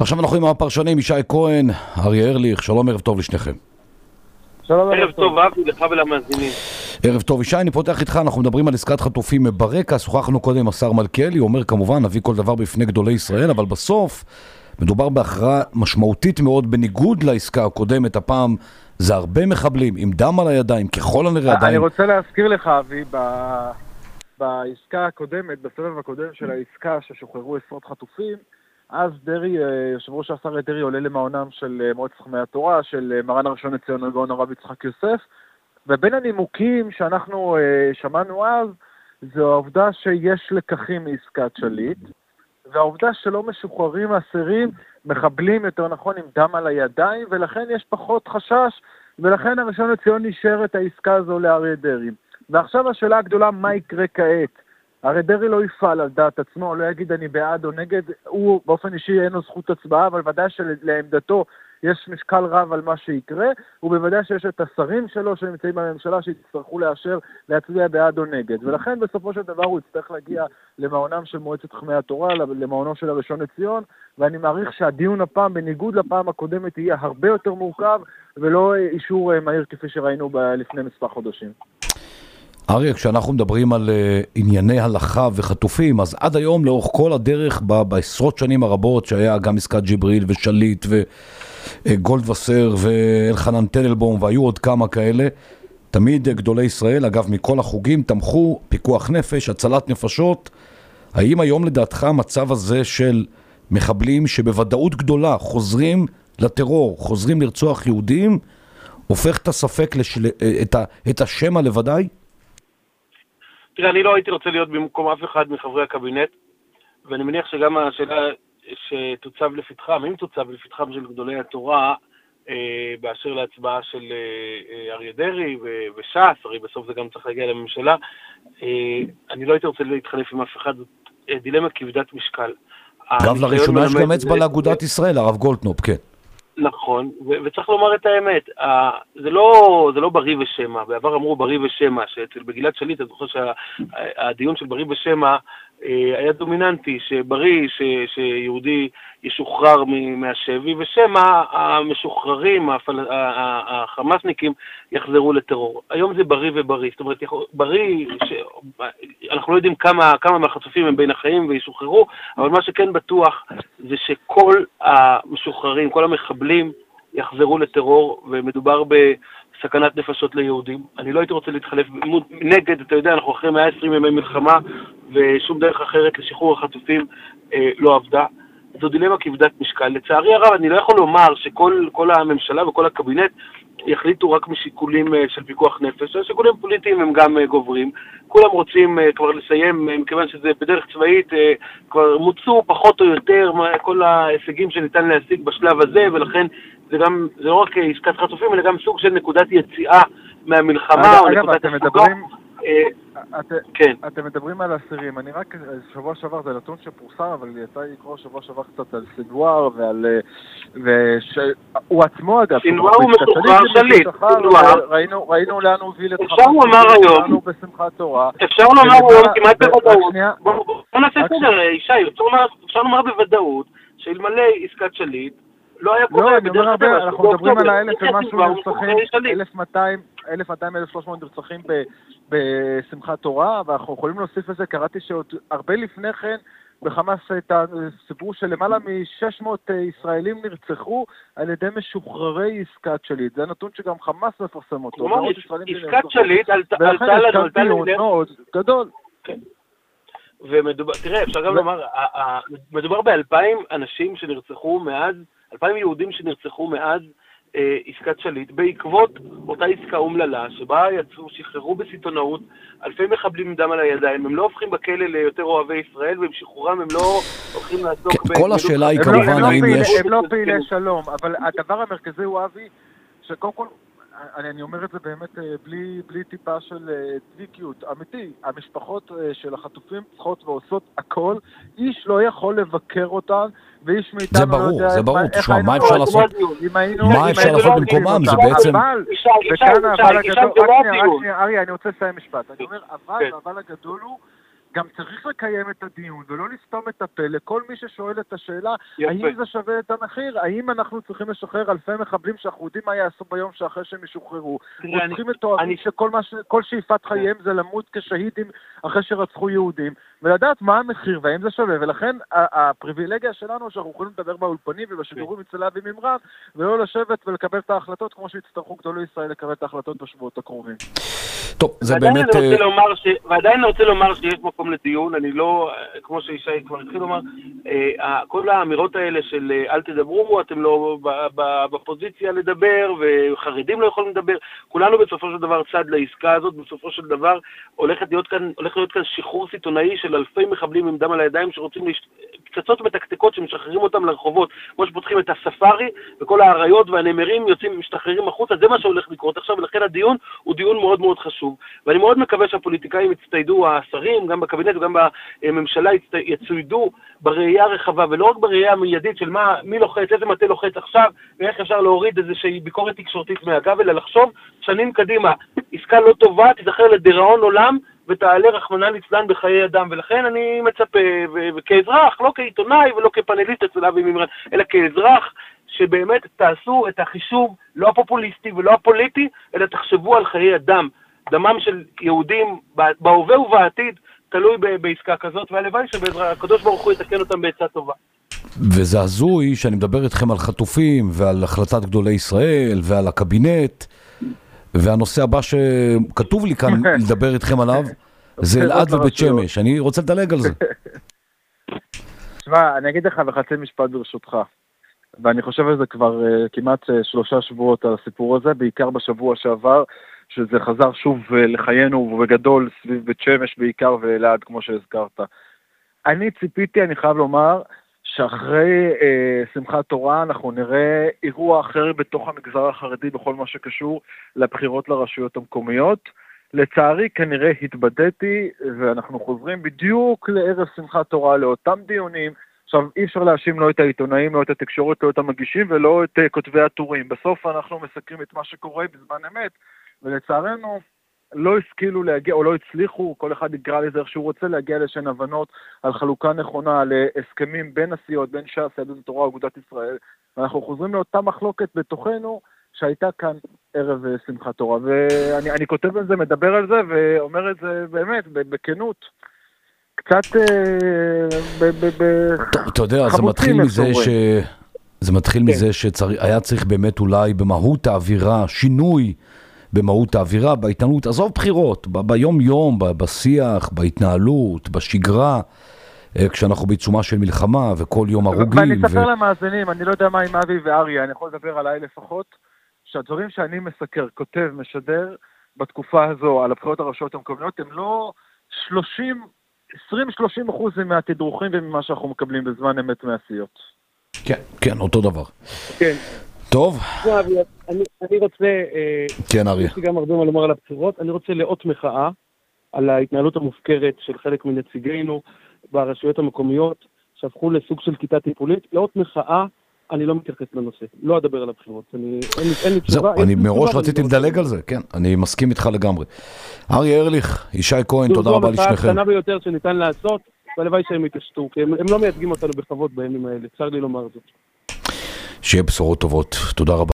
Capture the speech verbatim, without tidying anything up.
עכשיו אנחנו עם הפרשנים, ישי כהן, אריה ארליך, שלום, ערב טוב לשניכם. שלום, ערב טוב, אבי, לך ולמאזינים. ערב טוב, ישי, אני פותח איתך, אנחנו מדברים על עסקת חטופים ברקע, שוחחנו קודם עם השר מלכיאלי, הוא אומר כמובן, נביא כל דבר בפני גדולי ישראל, אבל בסוף מדובר בהכרעה משמעותית מאוד, בניגוד לעסקה הקודמת, הפעם זה הרבה מחבלים, עם דם על הידיים, ככל הנראה עדיין. אני רוצה להזכיר לך, אבי, ב... בעסקה הקודמת, בסבב הקודם של העסקה ששוחררו עשרות חטופים, אז דרי, יושב ראש השר דרי עולה למעונם של מועצת חכמי התורה, של מרן הראשון לציון הגאון הרב יצחק יוסף, ובין הנימוקים שאנחנו שמענו אז, זו העובדה שיש לקחים מעסקת שליט, והעובדה שלא משוחררים אסירים, מחבלים יותר נכון עם דם על הידיים, ולכן יש פחות חשש, ולכן הראשון לציון נשאר את העסקה הזו לאריה דרי. ועכשיו השאלה הגדולה, מה יקרה כעת? הרי דרי לא יפעל על דעת עצמו, לא יגיד אני בעד או נגד, הוא באופן אישי אין לו זכות הצבעה, אבל ודאי שלעמדתו יש משקל רב על מה שיקרה, ובוודאי שיש את השרים שלו שנמצאים בממשלה שיצטרכו לאשר להצביע בעד או נגד, ולכן בסופו של דבר הוא יצטרך להגיע למעונם של מועצת חכמי התורה, למעונו של הראשון לציון, ואני מעריך שהדיון הפעם, בניגוד לפעם הקודמת, יהיה הרבה יותר מורכב, ולא אישור מהיר כפי שראינו לפני מספר חודשים. אריה, כשאנחנו מדברים על uh, ענייני הלכה וחטופים, אז עד היום לאורך כל הדרך, ב- בעשרות שנים הרבות, שהיה גם עסקת ג'יבריל ושליט וגולדווסר ואלחנן טנלבום, והיו עוד כמה כאלה, תמיד גדולי ישראל, אגב מכל החוגים, תמכו, פיקוח נפש, הצלת נפשות. האם היום לדעתך המצב הזה של מחבלים שבוודאות גדולה חוזרים לטרור, חוזרים לרצוח יהודים, הופך את הספק, לשל... את, ה... את השם הלוודאי? תראה, אני לא הייתי רוצה להיות במקום אף אחד מחברי הקבינט, ואני מניח שגם השאלה שתוצב לפתחם, אם תוצב לפתחם של גדולי התורה, אה, באשר להצבעה של אה, אריה דרי ו- וש"ס, הרי בסוף זה גם צריך להגיע לממשלה, אה, אני לא הייתי רוצה להתחלף עם אף אחד, אה, דילמה כבדת משקל. אגב, לראשונה יש גם אצבע לאגודת ישראל, הרב גולדקנופ, כן. נכון, ו- וצריך לומר את האמת, ה- זה לא, זה לא בריא ושמה, בעבר אמרו בריא ושמה, שאצל בגלעד שליט, אני זוכר שהדיון של בריא ושמה אה, היה דומיננטי, שבריא ש- שיהודי ישוחרר מ- מהשבי, ושמה המשוחררים, הפל- החמאסניקים יחזרו לטרור. היום זה בריא ובריא, זאת אומרת, בריא, ש- אנחנו לא יודעים כמה, כמה מהחטופים הם בין החיים וישוחררו, אבל מה שכן בטוח זה שכל המשוחררים, כל המחבלים יחזרו לטרור, ומדובר בסכנת נפשות ליהודים. אני לא הייתי רוצה להתחלף נגד, אתה יודע, אנחנו אחרי מאה ועשרים ימי מלחמה, ושום דרך אחרת לשחרור החטופים אה, לא עבדה. זו דילמה כבדת משקל. לצערי הרב, אני לא יכול לומר שכל כל הממשלה וכל הקבינט יחליטו רק משיקולים של פיקוח נפש. השיקולים פוליטיים הם גם גוברים. כולם רוצים כבר לסיים, מכיוון שזה בדרך צבאית, כבר מוצאו פחות או יותר כל ההישגים שניתן להשיג בשלב הזה, ולכן זה גם, זה לא רק עסקת חטופים, אלא גם סוג של נקודת יציאה מהמלחמה או נקודת הסוגה. כן. אתם מדברים על אסירים, אני רק, שבוע שעבר זה נתון שפורסם, אבל יצא לי לקרוא שבוע שעבר קצת על סינואר ועל, הוא עצמו אגב, סינואר הוא משוחרר שליט, סינואר. ראינו לאן הוא הוביל את אפשר לומר היום, בשמחת תורה. אפשר לומר היום כמעט בוודאות, בוא נעשה סדר, ישי, אפשר לומר בוודאות שאלמלא עסקת שליט, לא היה קורה בדרך כלל. אנחנו מדברים על האלף ומשהו נרצחים, אלף מאתיים, אלף מאתיים, אלף שלוש מאות נרצחים בשמחת תורה, ואנחנו יכולים להוסיף לזה, קראתי שעוד הרבה לפני כן, בחמאס סיפרו שלמעלה מ-שש מאות ישראלים נרצחו על ידי משוחררי עסקת שליט. זה נתון שגם חמאס מפרסם אותו. עסקת שליט עלתה לנו, עלתה לנו מאוד גדול. ומדובר, תראה, אפשר גם לומר, מדובר באלפיים אנשים שנרצחו מאז, אלפיים יהודים שנרצחו מאז אה, עסקת שליט, בעקבות אותה עסקה אומללה, שבה יצאו, שחררו בסיטונאות, אלפי מחבלים עם דם על הידיים, הם לא הופכים בכלא ליותר אוהבי ישראל, ועם שחרורם הם לא הולכים לעסוק ב... כל השאלה היא כמובן האם יש... הם לא פעילי שלום, אבל הדבר המרכזי הוא, אבי, שקודם כל, אני, אני אומר את זה באמת בלי, בלי טיפה של דביקיות, אמיתי, המשפחות של החטופים צריכות ועושות הכל, איש לא יכול לבקר אותן, ואיש מאיתנו זה ברור, לא יודע, זה ברור, תשמע, מה אפשר לעשות, מה אפשר לעשות במקומם, זה בעצם... אבל, וכאן אבל הגדול, רק שנייה, רק שנייה, אריה, אני רוצה לסיים משפט, אני אומר, אבל, אבל הגדול הוא, גם צריך לקיים את הדיון ולא לסתום את הפה לכל מי ששואל את השאלה, יפה. האם זה שווה את המחיר? האם אנחנו צריכים לשחרר אלפי מחבלים שאנחנו יודעים מה יעשו ביום שאחרי שהם ישוחררו? רוצחים מתועבים אני... שכל מה ש... כל שאיפת חייהם זה למות כשהידים אחרי שרצחו יהודים, ולדעת מה המחיר והאם זה שווה, ולכן הפריבילגיה שלנו שאנחנו יכולים לדבר באולפנים ובשידורים אצל אבי מימרן, ולא לשבת ולקבל את ההחלטות כמו שהצטרכו גדולי ישראל לקבל את ההחלטות בשבועות הקרובים. טוב, זה באמת... אני רוצה לומר ש... ועדיין אני רוצה לומר שיש מקום לדיון, אני לא, כמו שישי כבר התחיל לומר, כל האמירות האלה של אל תדברו, אתם לא בפוזיציה לדבר, וחרדים לא יכולים לדבר, כולנו בסופו של דבר צד לעסקה הזאת, בסופו של דבר הולכת להיות כאן, הולך להיות כאן שחרור סיטונאי של אלפי מחבלים עם דם על הידיים שרוצים להשת... פצצות מתקתקות שמשחררים אותם לרחובות, כמו שפותחים את הספארי, וכל האריות והנמרים יוצאים ומשתחררים החוצה, זה מה שהולך לקרות עכשיו, ולכן הדיון הוא דיון מאוד מאוד חשוב. ואני מאוד מקווה שהפוליטיקאים יצטיידו, השרים, גם בקבינט וגם בממשלה, יצוידו בראייה רחבה, ולא רק בראייה המיידית של מה, מי לוחץ, איזה מטה לוחץ עכשיו, ואיך אפשר להוריד איזושהי ביקורת תקשורתית מהגב, אלא לחשוב שנים קדימה, עסקה לא טובה, תיזכר לדיראון עולם, ותעלה רחמנא ליצלן בחיי אדם, ולכן אני מצפה, וכאזרח, לא כעיתונאי ולא כפאנליסט אצל אבי מימרן, אלא כאזרח, שבאמת תעשו את החישוב, לא הפופוליסטי ולא הפוליטי, אלא תחשבו על חיי אדם. דמם של יהודים בהווה ובעתיד תלוי בעסקה כזאת, והלוואי שהקדוש ברוך הוא יתקן אותם בעצה טובה. וזה הזוי שאני מדבר איתכם על חטופים ועל החלטת גדולי ישראל ועל הקבינט, והנושא הבא שכתוב לי כאן לדבר איתכם עליו זה אלעד ובית שמש. אני רוצה לדלג על זה. תשמע, אני אגיד לך בחצי משפט ברשותך, ואני חושב על זה כבר uh, כמעט uh, שלושה שבועות על הסיפור הזה, בעיקר בשבוע שעבר, שזה חזר שוב uh, לחיינו ובגדול סביב בית שמש בעיקר ואלעד כמו שהזכרת. אני ציפיתי, אני חייב לומר, שאחרי uh, שמחת תורה אנחנו נראה אירוע אחר בתוך המגזר החרדי בכל מה שקשור לבחירות לרשויות המקומיות. לצערי כנראה התבדתי, ואנחנו חוזרים בדיוק לערב שמחת תורה לאותם דיונים. עכשיו, אי אפשר להאשים לא את העיתונאים, לא את התקשורת, לא את המגישים ולא את uh, כותבי הטורים. בסוף אנחנו מסקרים את מה שקורה בזמן אמת, ולצערנו לא השכילו להגיע, או לא הצליחו, כל אחד יקרא לזה איך שהוא רוצה, להגיע לשן הבנות על חלוקה נכונה להסכמים בין הסיעות, בין ש"ס, יהדות התורה, אגודת ישראל, ואנחנו חוזרים לאותה מחלוקת בתוכנו שהייתה כאן ערב שמחת תורה. ואני אני כותב על זה, מדבר על זה, ואומר את זה באמת, בכנות. קצת אתה יודע, זה מתחיל מזה ש... זה מתחיל מזה שהיה צריך באמת אולי במהות האווירה, שינוי במהות האווירה, בהתנהלות, עזוב בחירות, ביום יום, בשיח, בהתנהלות, בשגרה, כשאנחנו בעיצומה של מלחמה וכל יום הרוגים. ואני אספר למאזינים, אני לא יודע מה עם אבי ואריה, אני יכול לדבר עליי לפחות, שהדברים שאני מסקר, כותב, משדר בתקופה הזו על הבחירות הרשויות המקומיות, הם לא שלושים, עשרים שלושים אחוז מהתדרוכים וממה שאנחנו מקבלים בזמן אמת מהסיעות. כן, כן, אותו דבר. כן. טוב. אני, אני רוצה, כן, אריה. יש לי גם הרבה מה לומר על הבחירות, אני רוצה לאות מחאה על ההתנהלות המופקרת של חלק מנציגינו ברשויות המקומיות, שהפכו לסוג של כיתה טיפולית. לאות מחאה, אני לא מתייחס לנושא, לא אדבר על הבחירות. אני, אין, אין לי תשובה. זהו, אני מראש רציתי לדלג על זה, כן, אני מסכים איתך לגמרי. אריה ארליך, ישי כהן, תודה רבה לשניכם. זו המחאה הקטנה ביותר שניתן לעשות, והלוואי שהם יתעשתו, כי הם, הם לא מייצגים אותנו בכבוד בימים האלה, אפשר לי לומר זאת. שיהיה בשורות טובות, תודה רבה.